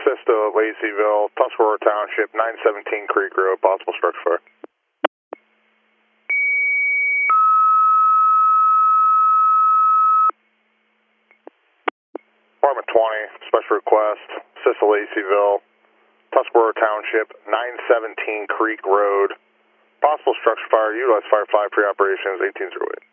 Sisto, Laceyville, Tuscarora Township, 917 Creek Road, possible structure fire. Department 20, special request, Sisto, Laceyville, Tuscarora Township, 917 Creek Road, possible structure fire, utilize fire 5 pre-operations, 1808.